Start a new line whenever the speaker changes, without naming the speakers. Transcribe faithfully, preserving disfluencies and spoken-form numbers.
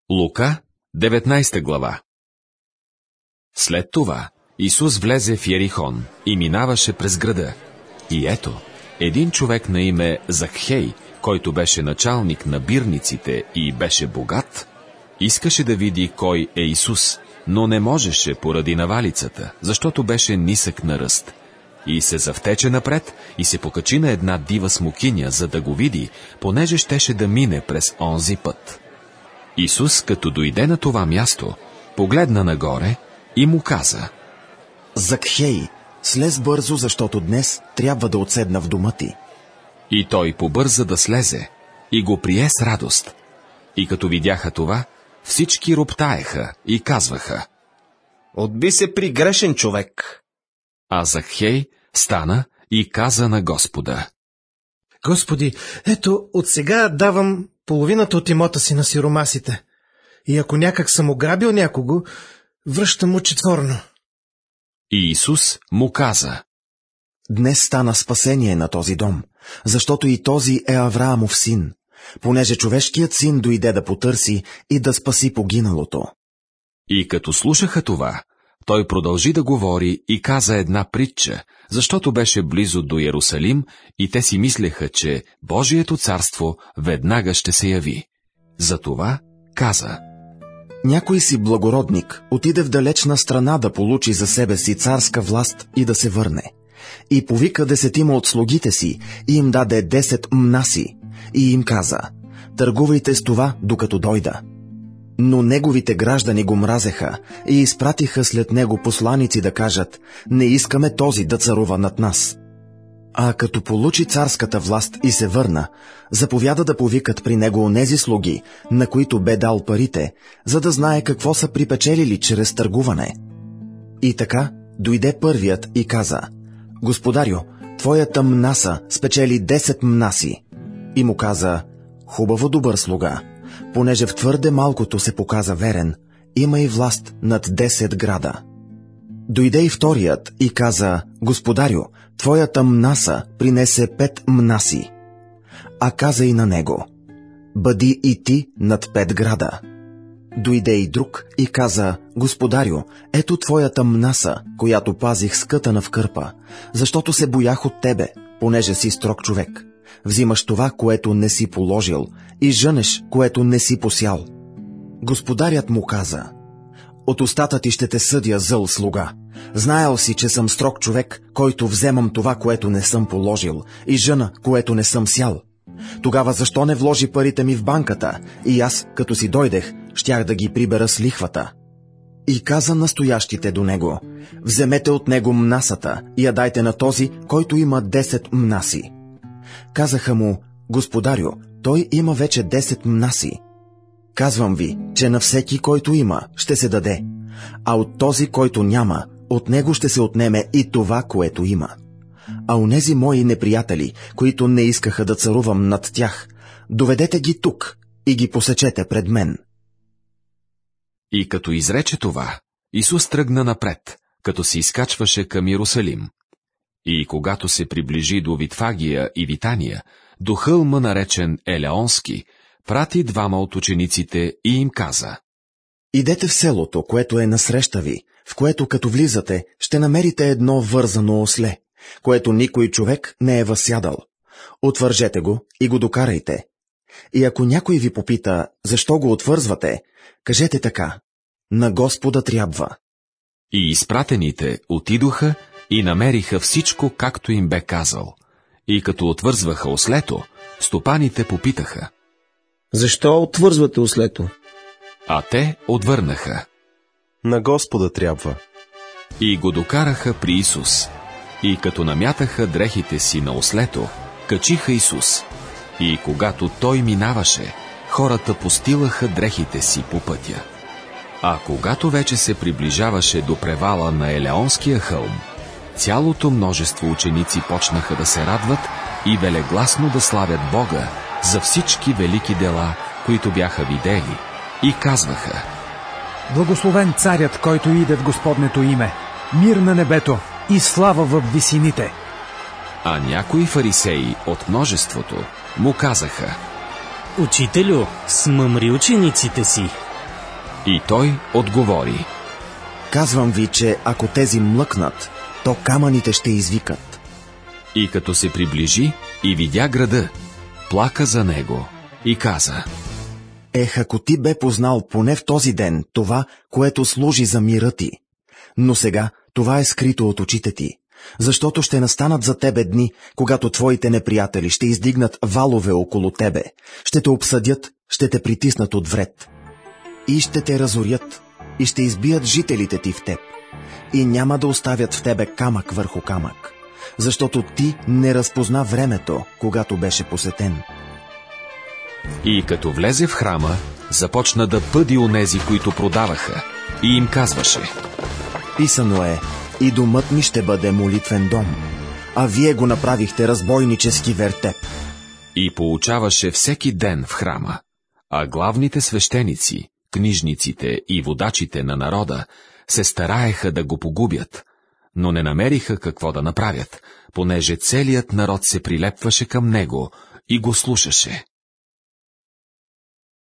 Лука, деветнайсета глава. След това Исус влезе в Йерихон и минаваше през града. И ето, един човек на име Закхей, който беше началник на бирниците и беше богат, искаше да види кой е Исус, но не можеше поради навалицата, защото беше нисък на ръст. И се завтече напред и се покачи на една дива смокиня, за да го види, понеже щеше да мине през онзи път. Исус, като дойде на това място, погледна нагоре и му каза:
Закхей, слез бързо, защото днес трябва да отседна в дома ти.
И той побърза да слезе и го прие с радост. И като видяха това, всички роптаеха и казваха:
Отби се при грешен човек.
А Закхей стана и каза на Господа:
Господи, ето, от сега давам половината от имота си на сиромасите. И ако някак съм ограбил някого, връщам му четворно.
И Исус му каза:
Днес стана спасение на този дом, защото и този е Авраамов син, понеже човешкият син дойде да потърси и да спаси погиналото.
И като слушаха това, той продължи да говори и каза една притча, защото беше близо до Йерусалим и те си мислеха, че Божието царство веднага ще се яви. Затова каза:
Някой си благородник отиде в далечна страна да получи за себе си царска власт и да се върне. И повика десетима от слугите си и им даде десет мнаси и им каза: Търгувайте с това, докато дойда. Но неговите граждани го мразеха и изпратиха след него посланици да кажат: Не искаме този да царува над нас. А като получи царската власт и се върна, заповяда да повикат при него онези слуги, на които бе дал парите, за да знае какво са припечелили чрез търгуване. И така дойде първият и каза: Господарю, твоята мнаса спечели десет мнаси. И му каза: Хубаво, добър слуга, понеже в твърде малкото се показа верен, има и власт над десет града. Дойде и вторият и каза: Господарю, твоята мнаса принесе пет мнаси. А каза и на него: Бъди и ти над пет града. Дойде и друг и каза: Господарю, ето твоята мнаса, която пазих скътана в кърпа, защото се боях от тебе, понеже си строг човек. Взимаш това, което не си положил, и жънеш, което не си посял. Господарят му каза: От устата ти ще те съдя, зъл слуга. Знаел си, че съм строг човек, който вземам това, което не съм положил, и жъна, което не съм сял. Тогава защо не вложи парите ми в банката, и аз, като си дойдех, щях да ги прибера с лихвата? И каза настоящите до него: Вземете от него мнасата и я дайте на този, който има десет мнаси. Казаха му: Господарю, той има вече десет мнаси. Казвам ви, че на всеки, който има, ще се даде, а от този, който няма, от него ще се отнеме и това, което има. А онези мои неприятели, които не искаха да царувам над тях, доведете ги тук и ги посечете пред мен.
И като изрече това, Исус тръгна напред, като се изкачваше към Йерусалим. И когато се приближи до Витфагия и Витания, до хълма наречен Елеонски, прати двама от учениците и им каза:
Идете в селото, което е насреща ви, в което като влизате, ще намерите едно вързано осле, което никой човек не е възсядал. Отвържете го и го докарайте. И ако някой ви попита, защо го отвързвате, кажете така: На Господа трябва.
И изпратените отидоха и намериха всичко, както им бе казал. И като отвързваха ослето, стопаните попитаха:
Защо отвързвате ослето?
А те отвърнаха:
На Господа трябва.
И го докараха при Исус. И като намятаха дрехите си на ослето, качиха Исус. И когато той минаваше, хората постилаха дрехите си по пътя. А когато вече се приближаваше до превала на Елеонския хълм, цялото множество ученици почнаха да се радват и велегласно да славят Бога за всички велики дела, които бяха видели, и казваха:
Благословен царят, който иде в Господнето име, мир на небето и слава във висините.
А някои фарисеи от множеството му казаха:
Учителю, смъмри учениците си.
И той отговори:
Казвам ви, че ако тези млъкнат, то камъните ще извикат.
И като се приближи и видя града, плака за него и каза:
Ех, ако ти бе познал поне в този ден това, което служи за мира ти. Но сега това е скрито от очите ти, защото ще настанат за тебе дни, когато твоите неприятели ще издигнат валове около тебе, ще те обсъдят, ще те притиснат от вред. И ще те разорят, и ще избият жителите ти в теб. И няма да оставят в тебе камък върху камък, защото ти не разпозна времето, когато беше посетен.
И като влезе в храма, започна да пъди онези, които продаваха, и им казваше:
Писано е: и домът ми ще бъде молитвен дом, а вие го направихте разбойнически вертеп.
И поучаваше всеки ден в храма, а главните свещеници, книжниците и водачите на народа се стараеха да го погубят, но не намериха какво да направят, понеже целият народ се прилепваше към него и го слушаше.